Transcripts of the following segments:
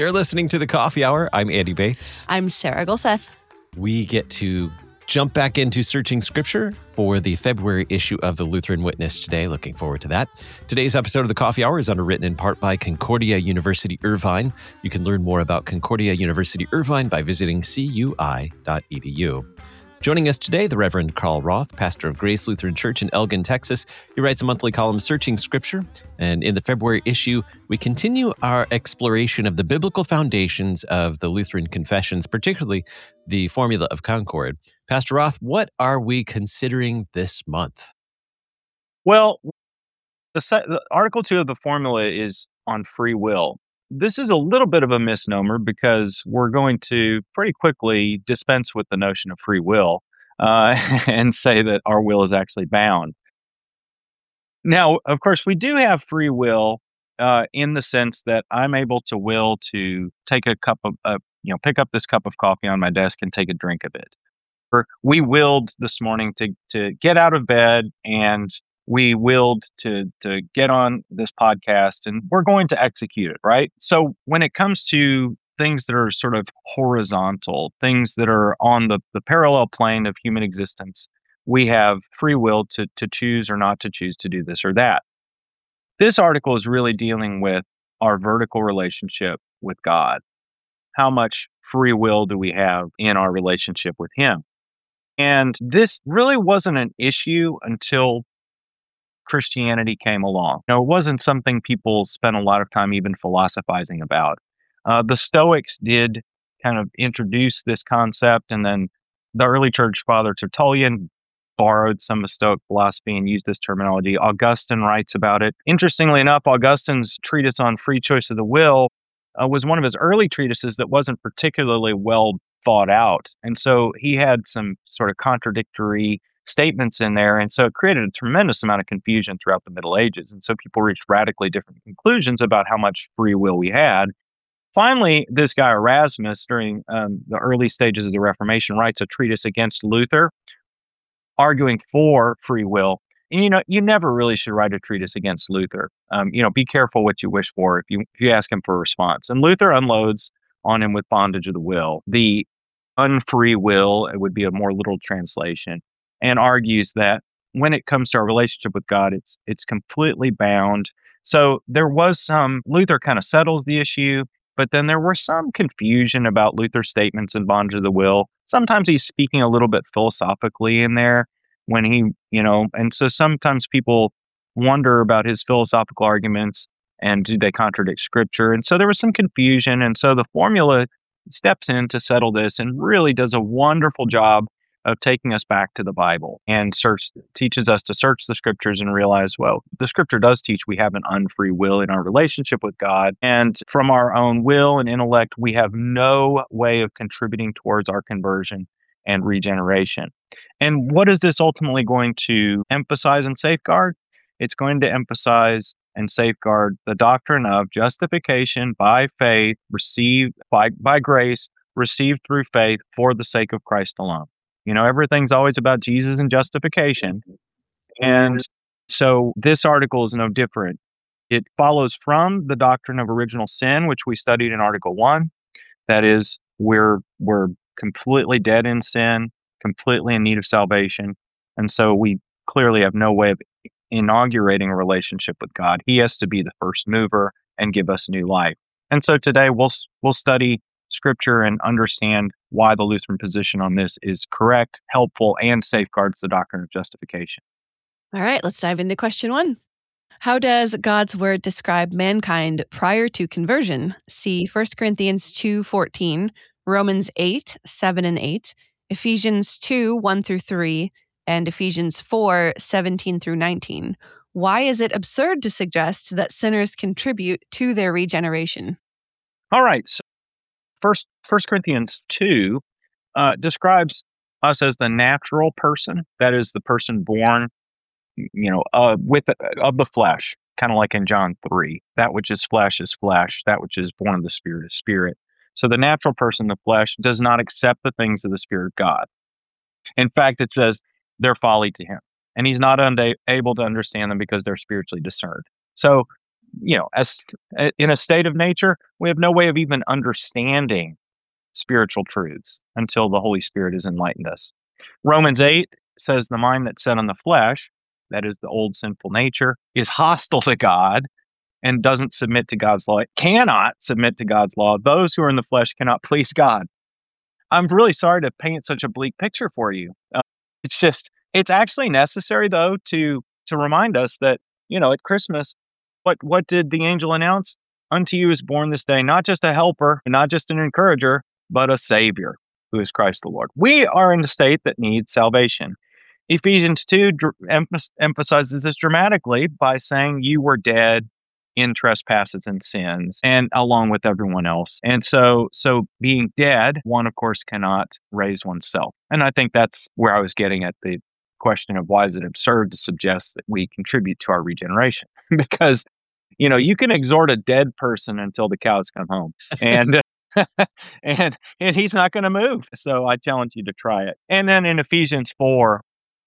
You're listening to The Coffee Hour. I'm Andy Bates. I'm Sarah Golseth. We get to jump back into searching scripture for the February issue of the Lutheran Witness today. Looking forward to that. Today's episode of The Coffee Hour is underwritten in part by Concordia University Irvine. You can learn more about Concordia University Irvine by visiting cui.edu. Joining us today, the Reverend Carl Roth, pastor of Grace Lutheran Church in Elgin, Texas. He writes a monthly column, Searching Scripture. And in the February issue, we continue our exploration of the biblical foundations of the Lutheran confessions, particularly the Formula of Concord. Pastor Roth, what are we considering this month? Well, the Article 2 of the Formula is on free will. This is a little bit of a misnomer because we're going to pretty quickly dispense with the notion of free will and say that our will is actually bound. Now, of course, we do have free will in the sense that I'm able to will to take a cup of, pick up this cup of coffee on my desk and take a drink of it. Or we willed this morning to get out of bed, and we willed to get on this podcast, and we're going to execute it, right? So when it comes to things that are sort of horizontal, things that are on the parallel plane of human existence, we have free will to choose or not to choose to do this or that. This article is really dealing with our vertical relationship with God. How much free will do we have in our relationship with Him? And this really wasn't an issue until Christianity came along. It wasn't something people spent a lot of time even philosophizing about. The Stoics did kind of introduce this concept, and then the early church father Tertullian borrowed some of Stoic philosophy and used this terminology. Augustine writes about it. Interestingly enough, Augustine's treatise on free choice of the will was one of his early treatises that wasn't particularly well thought out. And so he had some sort of contradictory statements in there. And so it created a tremendous amount of confusion throughout the Middle Ages. And so people reached radically different conclusions about how much free will we had. Finally, this guy Erasmus, during the early stages of the Reformation, writes a treatise against Luther, arguing for free will. And, you never really should write a treatise against Luther. Be careful what you wish for if you ask him for a response. And Luther unloads on him with bondage of the will. The unfree will, it would be a more literal translation, and argues that when it comes to our relationship with God, it's completely bound. So there was Luther kind of settles the issue, but then there were some confusion about Luther's statements in bondage of the will. Sometimes he's speaking a little bit philosophically in there when he, and so sometimes people wonder about his philosophical arguments and do they contradict scripture? And so there was some confusion. And so the Formula steps in to settle this and really does a wonderful job of taking us back to the Bible and teaches us to search the scriptures and realize, well, the scripture does teach we have an unfree will in our relationship with God. And from our own will and intellect, we have no way of contributing towards our conversion and regeneration. And what is this ultimately going to emphasize and safeguard? It's going to emphasize and safeguard the doctrine of justification by faith, received by grace, received through faith for the sake of Christ alone. Everything's always about Jesus and justification. And so this article is no different. It follows from the doctrine of original sin, which we studied in Article 1. That is, we're completely dead in sin, completely in need of salvation. And so we clearly have no way of inaugurating a relationship with God. He has to be the first mover and give us new life. And so today we'll study Scripture and understand why the Lutheran position on this is correct, helpful, and safeguards the doctrine of justification. All right, let's dive into question 1. How does God's word describe mankind prior to conversion? See 1 Corinthians 2:14, Romans 8:7 and 8, Ephesians 2:1 through 3, and Ephesians 4:17 through 19. Why is it absurd to suggest that sinners contribute to their regeneration? All right, so First Corinthians 2 describes us as the natural person, that is the person born, of the flesh, kind of like in John 3. That which is flesh, that which is born of the Spirit is spirit. So the natural person, the flesh, does not accept the things of the Spirit of God. In fact, it says they're folly to him, and he's not able to understand them because they're spiritually discerned. So as in a state of nature, we have no way of even understanding spiritual truths until the Holy Spirit has enlightened us. Romans 8 says the mind that's set on the flesh, that is the old sinful nature, is hostile to God and doesn't submit to God's law. It cannot submit to God's law. Those who are in the flesh cannot please God. I'm really sorry to paint such a bleak picture for you. It's actually necessary, though, to remind us that, at Christmas, what did the angel announce? Unto you is born this day, not just a helper, not just an encourager, but a Savior, who is Christ the Lord. We are in a state that needs salvation. Ephesians 2 emphasizes this dramatically by saying you were dead in trespasses and sins, and along with everyone else. And so being dead, one, of course, cannot raise oneself. And I think that's where I was getting at the question of why is it absurd to suggest that we contribute to our regeneration? Because, you can exhort a dead person until the cows come home. And and he's not going to move. So I challenge you to try it. And then in Ephesians 4,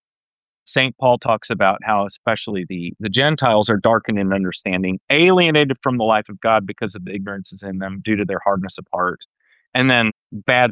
St. Paul talks about how especially the Gentiles are darkened in understanding, alienated from the life of God because of the ignorances in them due to their hardness of heart. And then bad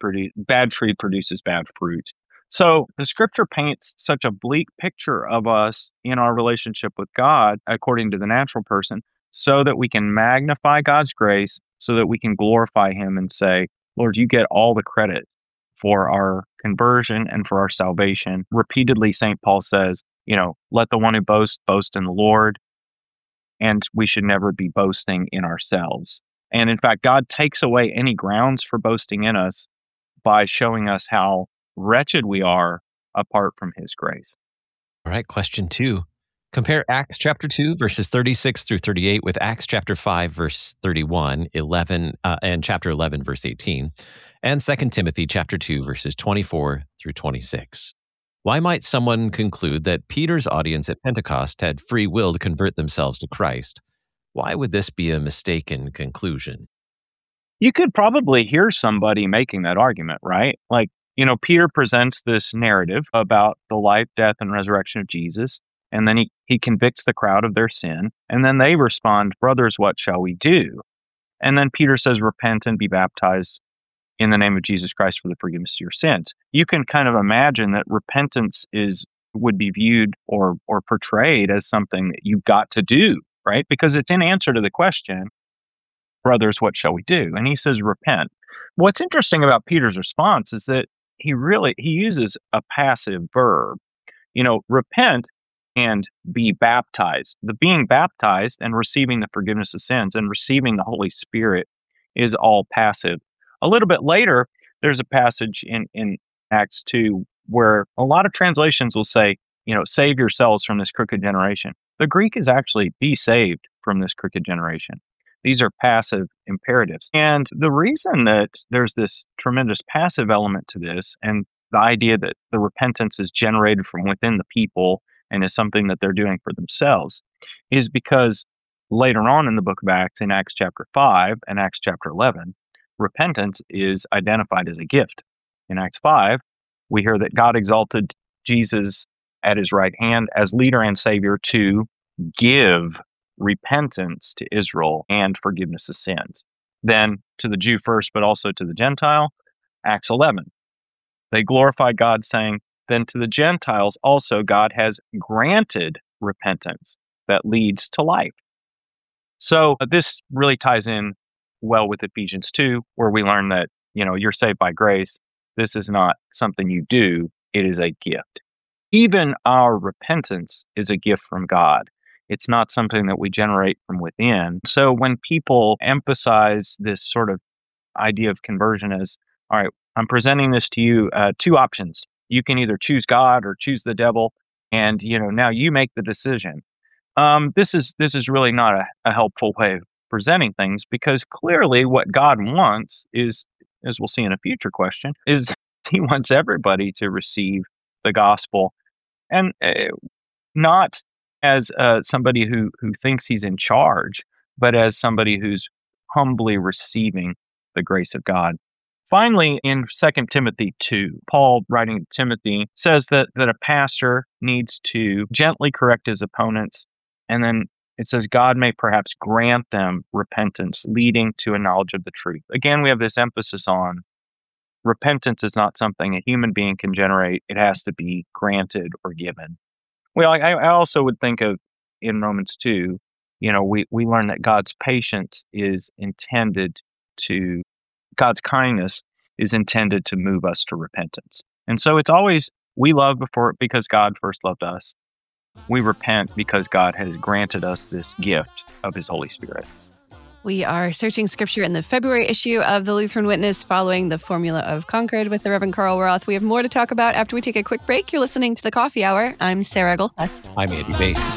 tree produces bad fruit. So the scripture paints such a bleak picture of us in our relationship with God, according to the natural person, so that we can magnify God's grace, so that we can glorify Him and say, Lord, you get all the credit for our conversion and for our salvation. Repeatedly, St. Paul says, let the one who boasts boast in the Lord, and we should never be boasting in ourselves. And in fact, God takes away any grounds for boasting in us by showing us how wretched we are apart from His grace. All right, question 2. Compare Acts chapter 2, verses 36 through 38 with Acts chapter 5, verse 31, 11, and chapter 11, verse 18, and 2 Timothy chapter 2, verses 24 through 26. Why might someone conclude that Peter's audience at Pentecost had free will to convert themselves to Christ? Why would this be a mistaken conclusion? You could probably hear somebody making that argument, right? Like, Peter presents this narrative about the life, death, and resurrection of Jesus. And then he convicts the crowd of their sin. And then they respond, brothers, what shall we do? And then Peter says, repent and be baptized in the name of Jesus Christ for the forgiveness of your sins. You can kind of imagine that repentance would be viewed or portrayed as something that you've got to do, right? Because it's in answer to the question, brothers, what shall we do? And he says, repent. What's interesting about Peter's response is that he uses a passive verb. Repent and be baptized. The being baptized and receiving the forgiveness of sins and receiving the Holy Spirit is all passive. A little bit later, there's a passage in Acts 2 where a lot of translations will say, save yourselves from this crooked generation. The Greek is actually be saved from this crooked generation. These are passive imperatives. And the reason that there's this tremendous passive element to this, and the idea that the repentance is generated from within the people and is something that they're doing for themselves, is because later on in the book of Acts, in Acts chapter 5 and Acts chapter 11, repentance is identified as a gift. In Acts 5, we hear that God exalted Jesus at His right hand as leader and Savior to give repentance to Israel and forgiveness of sins. Then to the Jew first, but also to the Gentile, Acts 11. They glorify God, saying, then to the Gentiles also God has granted repentance that leads to life. So this really ties in well with Ephesians 2, where we learn that, you're saved by grace. This is not something you do, it is a gift. Even our repentance is a gift from God. It's not something that we generate from within. So when people emphasize this sort of idea of conversion as, all right, I'm presenting this to you, two options. You can either choose God or choose the devil, and now you make the decision. This is really not a helpful way of presenting things, because clearly what God wants is, as we'll see in a future question, is He wants everybody to receive the gospel, and not as somebody who thinks he's in charge, but as somebody who's humbly receiving the grace of God. Finally, in 2 Timothy 2, Paul, writing to Timothy, says that a pastor needs to gently correct his opponents and then It says God may perhaps grant them repentance leading to a knowledge of the truth. Again, we have this emphasis on repentance is not something a human being can generate. It has to be granted or given. Well, I also would think of in Romans 2, we learn that God's patience is intended to, God's kindness is intended to move us to repentance. And so it's always, we love because God first loved us. We repent because God has granted us this gift of His Holy Spirit. We are searching scripture in the February issue of the Lutheran Witness following the Formula of Concord with the Reverend Carl Roth. We have more to talk about after we take a quick break. You're listening to The Coffee Hour. I'm Sarah Gulseth. I'm Andy Bates.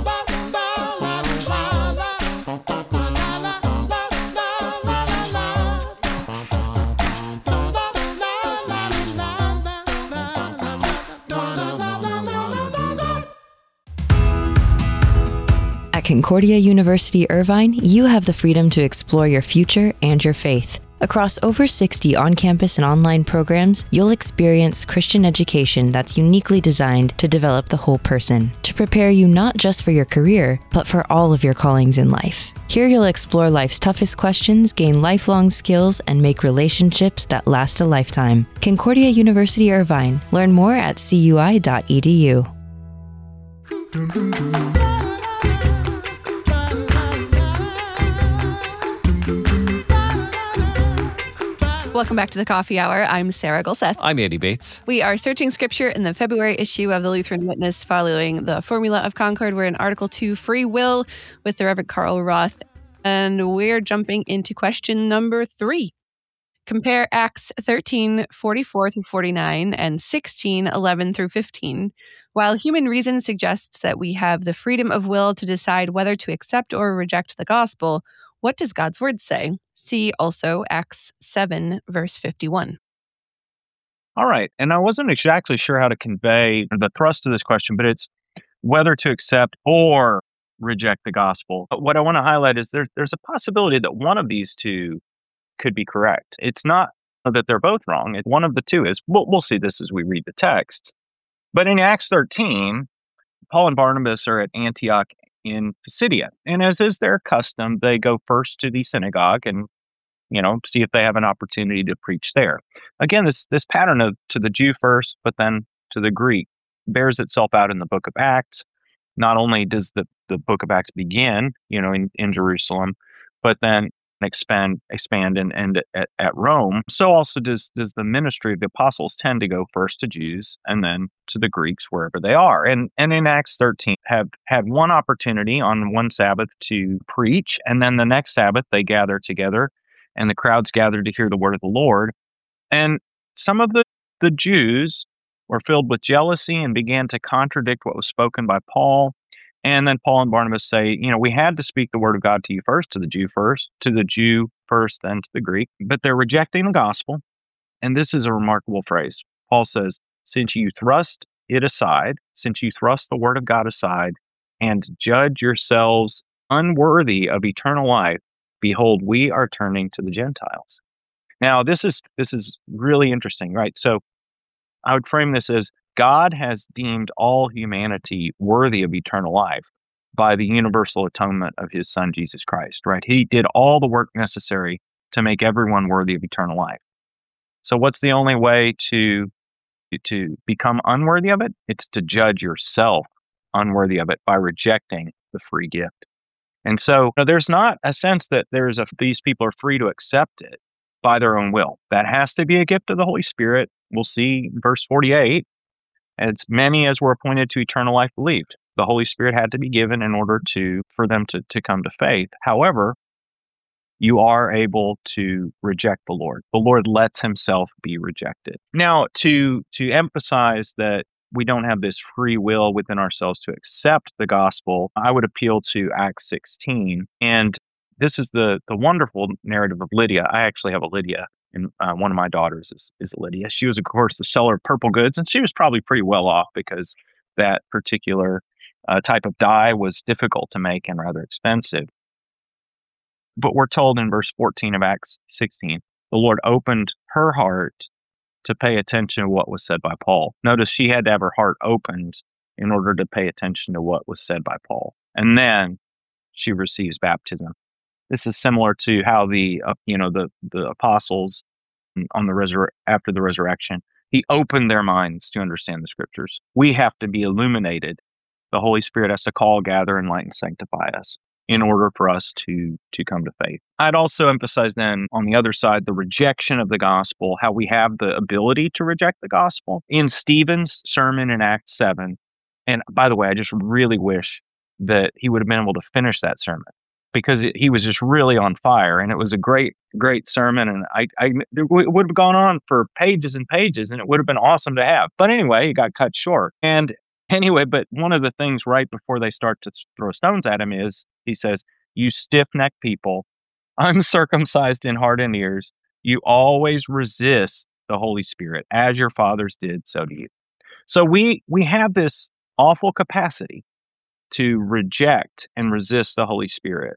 At Concordia University Irvine, you have the freedom to explore your future and your faith. Across over 60 on-campus and online programs, you'll experience Christian education that's uniquely designed to develop the whole person, to prepare you not just for your career, but for all of your callings in life. Here you'll explore life's toughest questions, gain lifelong skills, and make relationships that last a lifetime. Concordia University Irvine. Learn more at cui.edu. Welcome back to the Coffee Hour. I'm Sarah Gulseth. I'm Andy Bates. We are searching scripture in the February issue of the Lutheran Witness following the Formula of Concord. We're in Article 2, Free Will, with the Reverend Carl Roth. And we're jumping into question number 3. Compare Acts 13:44 through 49 and 16:11 through 15. While human reason suggests that we have the freedom of will to decide whether to accept or reject the gospel, what does God's word say? See also Acts 7, verse 51. All right. And I wasn't exactly sure how to convey the thrust of this question, but it's whether to accept or reject the gospel. But what I want to highlight is there's a possibility that one of these two could be correct. It's not that they're both wrong. One of the two is. We'll see this as we read the text. But in Acts 13, Paul and Barnabas are at Antioch in Pisidia. And as is their custom, they go first to the synagogue and, see if they have an opportunity to preach there. Again, this pattern of to the Jew first, but then to the Greek bears itself out in the book of Acts. Not only does the book of Acts begin, in Jerusalem, but then expand and end at Rome. So also does the ministry of the apostles tend to go first to Jews and then to the Greeks wherever they are. And in Acts 13 have had one opportunity on one Sabbath to preach, and then the next Sabbath they gather together and the crowds gathered to hear the word of the Lord. And some of the Jews were filled with jealousy and began to contradict what was spoken by Paul. And then Paul and Barnabas say, we had to speak the word of God to you first, to the Jew first, then to the Greek. But they're rejecting the gospel. And this is a remarkable phrase. Paul says, since you thrust the word of God aside, and judge yourselves unworthy of eternal life, behold, we are turning to the Gentiles. Now, this is really interesting, right? So I would frame this as God has deemed all humanity worthy of eternal life by the universal atonement of His Son, Jesus Christ, right? He did all the work necessary to make everyone worthy of eternal life. So what's the only way to become unworthy of it? It's to judge yourself unworthy of it by rejecting the free gift. And so there's not a sense that these people are free to accept it by their own will. That has to be a gift of the Holy Spirit. We'll see verse 48, as many as were appointed to eternal life believed. The Holy Spirit had to be given in order for them to come to faith. However, you are able to reject the Lord. The Lord lets Himself be rejected. Now, to emphasize that we don't have this free will within ourselves to accept the gospel, I would appeal to Acts 16. And this is the wonderful narrative of Lydia. I actually have a Lydia, and one of my daughters is Lydia. She was, of course, the seller of purple goods, and she was probably pretty well off because that particular type of dye was difficult to make and rather expensive. But we're told in verse 14 of Acts 16, the Lord opened her heart to pay attention to what was said by Paul. Notice she had to have her heart opened in order to pay attention to what was said by Paul. And then she receives baptism. This is similar to how the apostles on the after the resurrection, he opened their minds to understand the scriptures. We have to be illuminated. The Holy Spirit has to call, gather, enlighten, sanctify us in order for us to come to faith. I'd also emphasize then on the other side, the rejection of the gospel, how we have the ability to reject the gospel. In Stephen's sermon in Acts 7, and by the way, I just really wish that he would have been able to finish that sermon because he was just really on fire, and it was a great, great sermon, and it would have gone on for pages and pages, and it would have been awesome to have. But anyway, it got cut short. And anyway, but one of the things right before they start to throw stones at him is, he says, "You stiff-necked people, uncircumcised in heart and ears, you always resist the Holy Spirit, as your fathers did, so do you." So we have this awful capacity to reject and resist the Holy Spirit,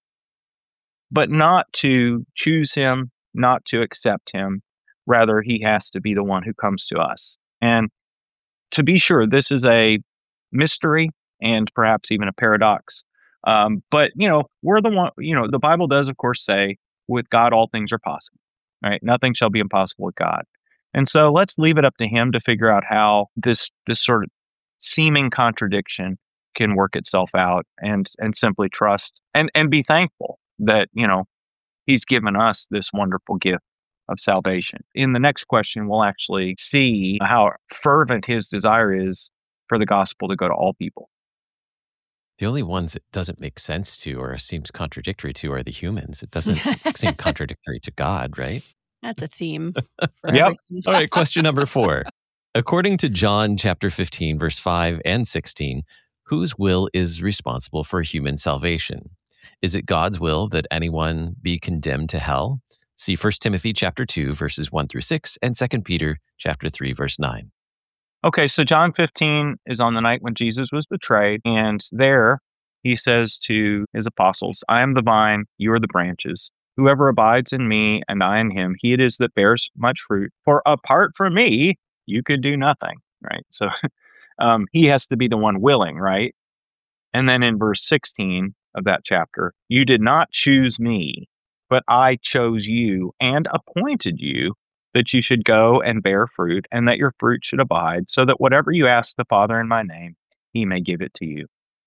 but not to choose him, not to accept him. Rather, he has to be the one who comes to us. And to be sure, this is a mystery and perhaps even a paradox. But, we're the one, the Bible does, of course, say, with God, all things are possible, right? Nothing shall be impossible with God. And so let's leave it up to him to figure out how this sort of seeming contradiction can work itself out, and simply trust and be thankful that, he's given us this wonderful gift of salvation. In the next question, we'll actually see how fervent his desire is for the gospel to go to all people. The only ones it doesn't make sense to or seems contradictory to are the humans. It doesn't seem contradictory to God, right? That's a theme. Yep. All right, question number 4. According to John chapter 15, verse 5 and 16, whose will is responsible for human salvation? Is it God's will that anyone be condemned to hell? See 1 Timothy chapter 2, verses 1 through 6, and 2 Peter chapter 3, verse 9. Okay, so John 15 is on the night when Jesus was betrayed, and there he says to his apostles, "I am the vine, you are the branches. Whoever abides in me and I in him, he it is that bears much fruit. For apart from me, you could do nothing," right? So he has to be the one willing, right? And then in verse 16 of that chapter, "You did not choose me, but I chose you and appointed you that you should go and bear fruit, and that your fruit should abide, so that whatever you ask the Father in my name, he may give it to you."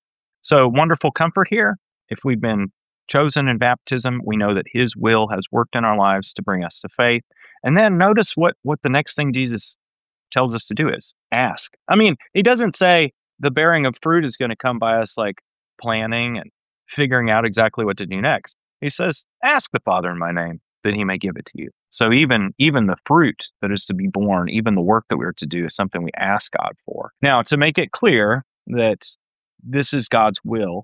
So wonderful comfort here. If we've been chosen in baptism, we know that his will has worked in our lives to bring us to faith. And then notice what the next thing Jesus tells us to do is ask. I mean, he doesn't say the bearing of fruit is going to come by us like planning and figuring out exactly what to do next. He says, ask the Father in my name that he may give it to you. So even the fruit that is to be born, even the work that we are to do, is something we ask God for. Now, to make it clear that this is God's will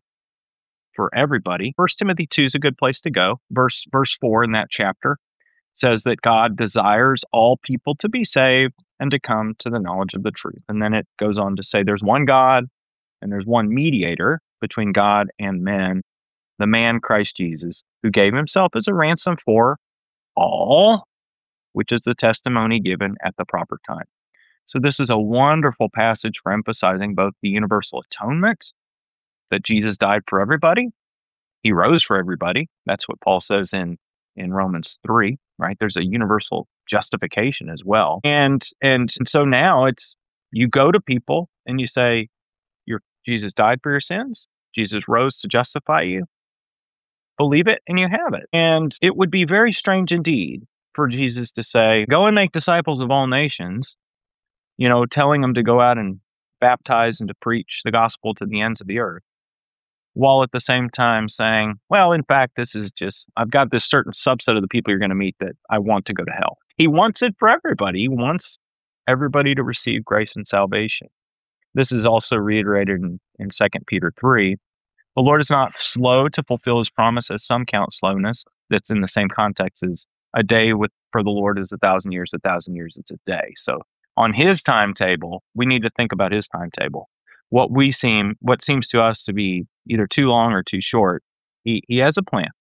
for everybody, 1 Timothy 2 is a good place to go. Verse 4 in that chapter says that God desires all people to be saved and to come to the knowledge of the truth. And then it goes on to say there's one God and there's one mediator between God and men, the man Christ Jesus, who gave himself as a ransom for all, which is the testimony given at the proper time. So this is a wonderful passage for emphasizing both the universal atonement, that Jesus died for everybody. He rose for everybody. That's what Paul says in Romans 3, right? There's a universal justification as well. And so now it's, you go to people and you say, Jesus died for your sins. Jesus rose to justify you. Believe it and you have it. And it would be very strange indeed for Jesus to say, go and make disciples of all nations, telling them to go out and baptize and to preach the gospel to the ends of the earth, while at the same time saying, well, in fact, I've got this certain subset of the people you're going to meet that I want to go to hell. He wants it for everybody. He wants everybody to receive grace and salvation. This is also reiterated in 2 Peter 3. The Lord is not slow to fulfill his promise, as some count slowness. That's in the same context as a day for the Lord is 1,000 years, 1,000 years is a day. So on his timetable, we need to think about his timetable. What seems to us to be either too long or too short, he has a plan.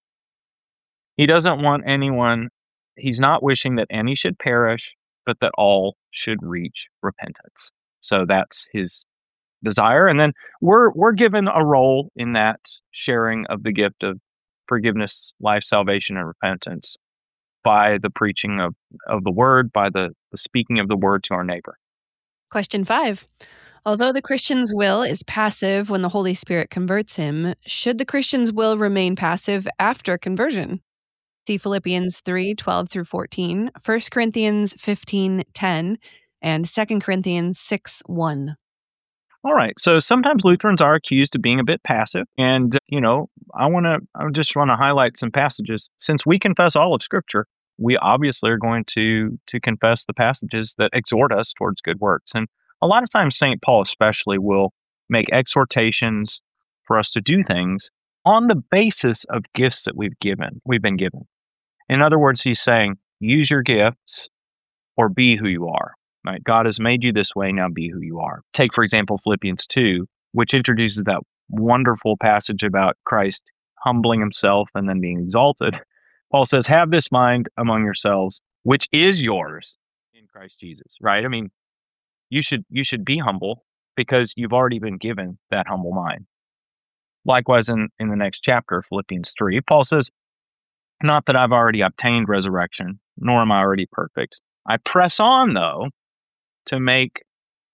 He doesn't want anyone, he's not wishing that any should perish, but that all should reach repentance. So that's his desire. And then we're given a role in that sharing of the gift of forgiveness, life, salvation, and repentance by the preaching of the word, by the speaking of the word to our neighbor. Question 5. Although the Christian's will is passive when the Holy Spirit converts him, should the Christian's will remain passive after conversion? See Philippians 3:12 through 14, 1 Corinthians 15:10, and 2 Corinthians 6:1. All right. So sometimes Lutherans are accused of being a bit passive. And, I just want to highlight some passages. Since we confess all of Scripture, we obviously are going to confess the passages that exhort us towards good works. And a lot of times, St. Paul especially will make exhortations for us to do things on the basis of gifts that we've been given. In other words, he's saying, use your gifts or be who you are. Right? God has made you this way, now be who you are. Take, for example, Philippians 2, which introduces that wonderful passage about Christ humbling himself and then being exalted. Paul says, have this mind among yourselves, which is yours in Christ Jesus, right? I mean, you should be humble because you've already been given that humble mind. Likewise, in the next chapter, Philippians 3, Paul says, not that I've already obtained resurrection, nor am I already perfect. I press on, though, to make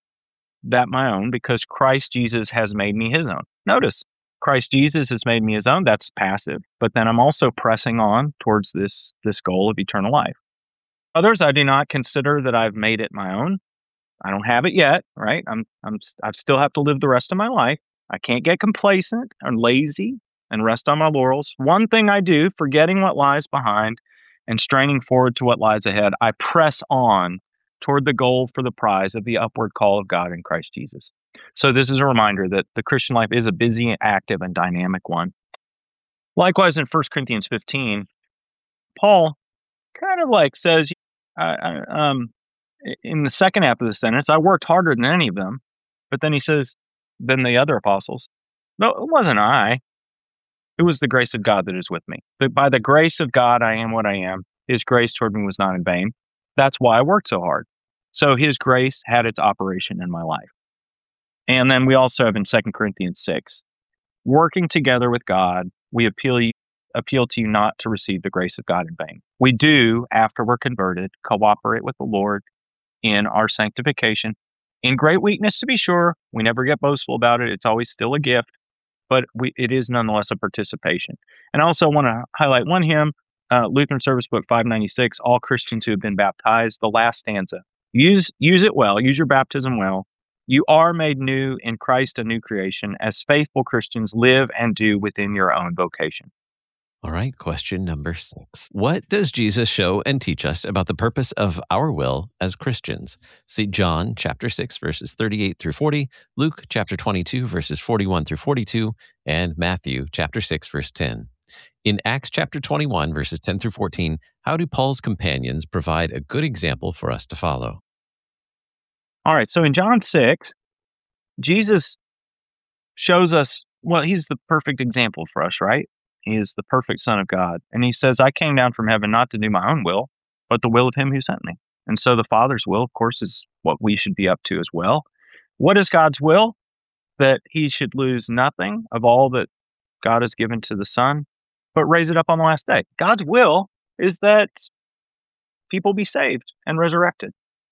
that my own because Christ Jesus has made me his own. Notice, Christ Jesus has made me his own. That's passive. But then I'm also pressing on towards this goal of eternal life. Others, I do not consider that I've made it my own. I don't have it yet, right? I still have to live the rest of my life. I can't get complacent or lazy and rest on my laurels. One thing I do, forgetting what lies behind and straining forward to what lies ahead, I press on toward the goal for the prize of the upward call of God in Christ Jesus. So this is a reminder that the Christian life is a busy, active, and dynamic one. Likewise, in 1 Corinthians 15, Paul kind of like says, in the second half of the sentence, I worked harder than any of them. But then he says, than the other apostles. No, it wasn't I. It was the grace of God that is with me. That by the grace of God, I am what I am. His grace toward me was not in vain. That's why I worked so hard. So his grace had its operation in my life. And then we also have in 2 Corinthians 6, working together with God, we appeal to you not to receive the grace of God in vain. We do, after we're converted, cooperate with the Lord in our sanctification. In great weakness, to be sure, we never get boastful about it. It's always still a gift, but it is nonetheless a participation. And I also want to highlight one hymn, Lutheran Service Book 596, All Christians Who Have Been Baptized, the last stanza. Use it well, use your baptism well. You are made new in Christ, a new creation. As faithful Christians, live and do within your own vocation. All right, question number 6. What does Jesus show and teach us about the purpose of our will as Christians? See John chapter 6, verses 38 through 40, Luke chapter 22, verses 41 through 42, and Matthew chapter 6, verse 10. In Acts chapter 21, verses 10 through 14, how do Paul's companions provide a good example for us to follow? All right, so in John 6, Jesus shows us, well, he's the perfect example for us, right? He is the perfect Son of God. And he says, I came down from heaven not to do my own will, but the will of him who sent me. And so the Father's will, of course, is what we should be up to as well. What is God's will? That he should lose nothing of all that God has given to the Son, but raise it up on the last day. God's will is that people be saved and resurrected.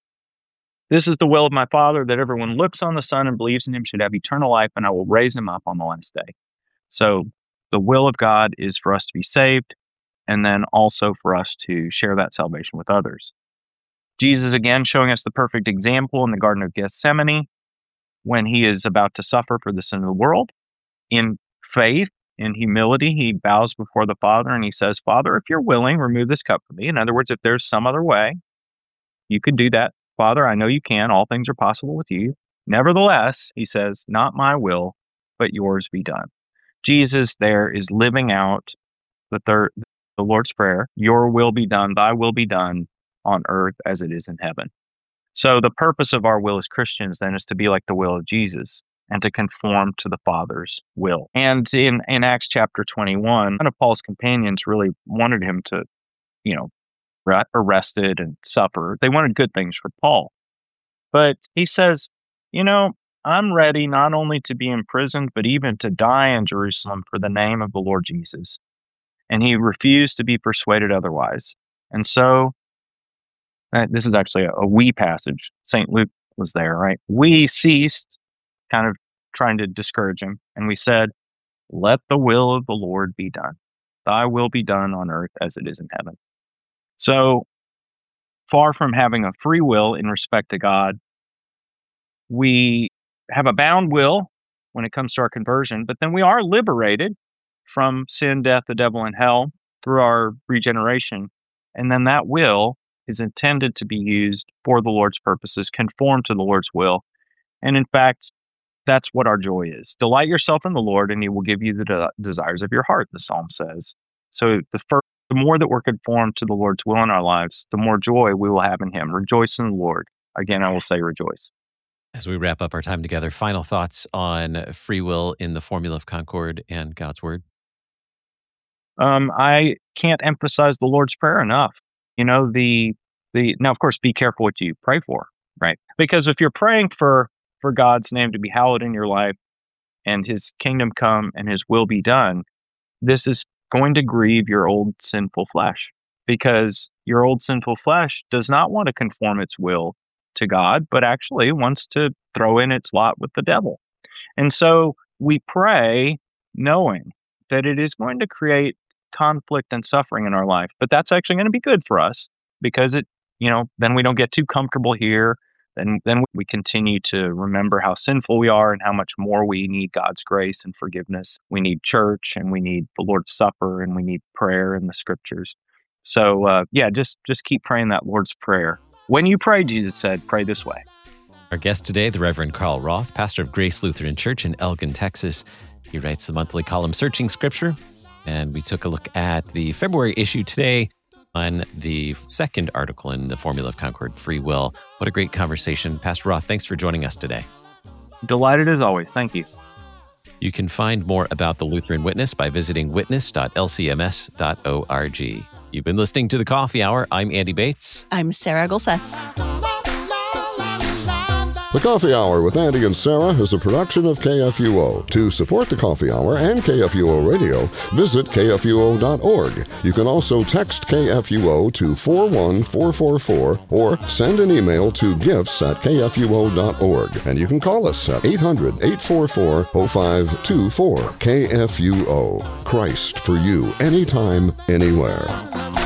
This is the will of my Father, that everyone looks on the Son and believes in him should have eternal life, and I will raise him up on the last day. So the will of God is for us to be saved, and then also for us to share that salvation with others. Jesus, again, showing us the perfect example in the Garden of Gethsemane when he is about to suffer for the sin of the world. In faith, in humility, he bows before the Father and he says, Father, if you're willing, remove this cup from me. In other words, if there's some other way, you could do that. Father, I know you can. All things are possible with you. Nevertheless, he says, not my will, but yours be done. Jesus there is living out the Lord's Prayer, your will be done, thy will be done on earth as it is in heaven. So the purpose of our will as Christians then is to be like the will of Jesus and to conform to the Father's will. And in Acts chapter 21, one of Paul's companions really wanted him to, arrested and suffer. They wanted good things for Paul. But he says, I'm ready not only to be imprisoned, but even to die in Jerusalem for the name of the Lord Jesus. And he refused to be persuaded otherwise. And so, this is actually a we passage. St. Luke was there, right? We ceased, kind of trying to discourage him. And we said, let the will of the Lord be done. Thy will be done on earth as it is in heaven. So, far from having a free will in respect to God, we have a bound will when it comes to our conversion, but then we are liberated from sin, death, the devil, and hell through our regeneration. And then that will is intended to be used for the Lord's purposes, conform to the Lord's will. And in fact, that's what our joy is. Delight yourself in the Lord, and he will give you the desires of your heart, the psalm says. So the more that we're conformed to the Lord's will in our lives, the more joy we will have in him. Rejoice in the Lord. Again, I will say rejoice. As we wrap up our time together, final thoughts on free will in the Formula of Concord and God's Word? I can't emphasize the Lord's Prayer enough. Now, of course, be careful what you pray for, right? Because if you're praying for God's name to be hallowed in your life and his kingdom come and his will be done, this is going to grieve your old sinful flesh, because your old sinful flesh does not want to conform its will to God, but actually wants to throw in its lot with the devil. And so we pray knowing that it is going to create conflict and suffering in our life, but that's actually going to be good for us, because then we don't get too comfortable here. Then we continue to remember how sinful we are and how much more we need God's grace and forgiveness. We need church, and we need the Lord's Supper, and we need prayer in the scriptures. So, just keep praying that Lord's Prayer. When you pray, Jesus said, pray this way. Our guest today, the Reverend Carl Roth, pastor of Grace Lutheran Church in Elgin, Texas. He writes the monthly column Searching Scripture, and we took a look at the February issue today on the second article in the Formula of Concord, Free Will. What a great conversation. Pastor Roth, thanks for joining us today. Delighted as always. Thank you. You can find more about the Lutheran Witness by visiting witness.lcms.org. You've been listening to The Coffee Hour. I'm Andy Bates. I'm Sarah Gulseth. The Coffee Hour with Andy and Sarah is a production of KFUO. To support the Coffee Hour and KFUO Radio, visit KFUO.org. You can also text KFUO to 41444 or send an email to gifts@kfuo.org. And you can call us at 800-844-0524. KFUO. Christ for you, anytime, anywhere.